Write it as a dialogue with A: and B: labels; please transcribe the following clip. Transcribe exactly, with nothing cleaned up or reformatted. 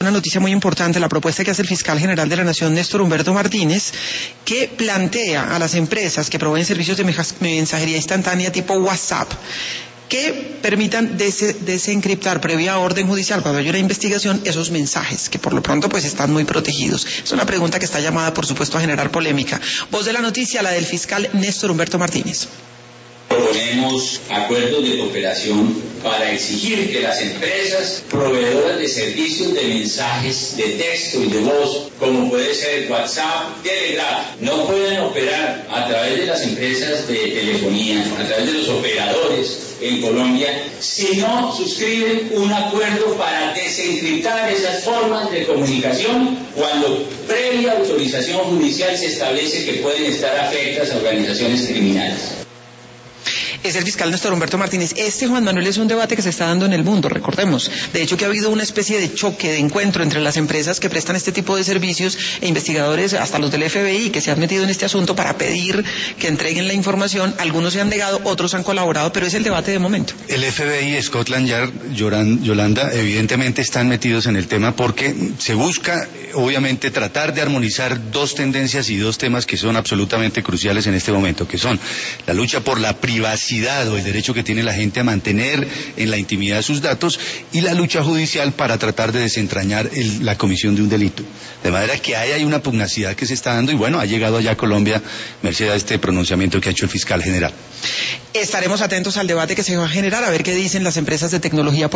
A: Una noticia muy importante, la propuesta que hace el fiscal general de la Nación, Néstor Humberto Martínez, que plantea a las empresas que proveen servicios de mensajería instantánea tipo WhatsApp que permitan des desencriptar previa orden judicial cuando hay una investigación esos mensajes, que por lo pronto pues están muy protegidos. Es una pregunta que está llamada, por supuesto, a generar polémica. Voz de la noticia, la del fiscal Néstor Humberto Martínez.
B: Proponemos acuerdos de cooperación para exigir que las empresas proveedoras de servicios de mensajes de texto y de voz, como puede ser WhatsApp, Telegram, no pueden operar a través de las empresas de telefonía, a través de los operadores en Colombia, si no suscriben un acuerdo para desencriptar esas formas de comunicación cuando previa autorización judicial se establece que pueden estar afectas a organizaciones criminales.
A: Es el fiscal Néstor Humberto Martínez. Este, Juan Manuel, es un debate que se está dando en el mundo, recordemos. De hecho, que ha habido una especie de choque, de encuentro entre las empresas que prestan este tipo de servicios e investigadores, hasta los del F B I, que se han metido en este asunto para pedir que entreguen la información. Algunos se han negado, otros han colaborado, pero es el debate de momento.
C: El F B I, Scotland Yard, Yolanda, evidentemente están metidos en el tema porque se busca, obviamente, tratar de armonizar dos tendencias y dos temas que son absolutamente cruciales en este momento, que son la lucha por la privacidad o el derecho que tiene la gente a mantener en la intimidad sus datos y la lucha judicial para tratar de desentrañar el, la comisión de un delito. De manera que ahí hay una pugnacidad que se está dando y bueno, ha llegado allá a Colombia merced a este pronunciamiento que ha hecho el fiscal general.
A: Estaremos atentos al debate que se va a generar, a ver qué dicen las empresas de tecnología.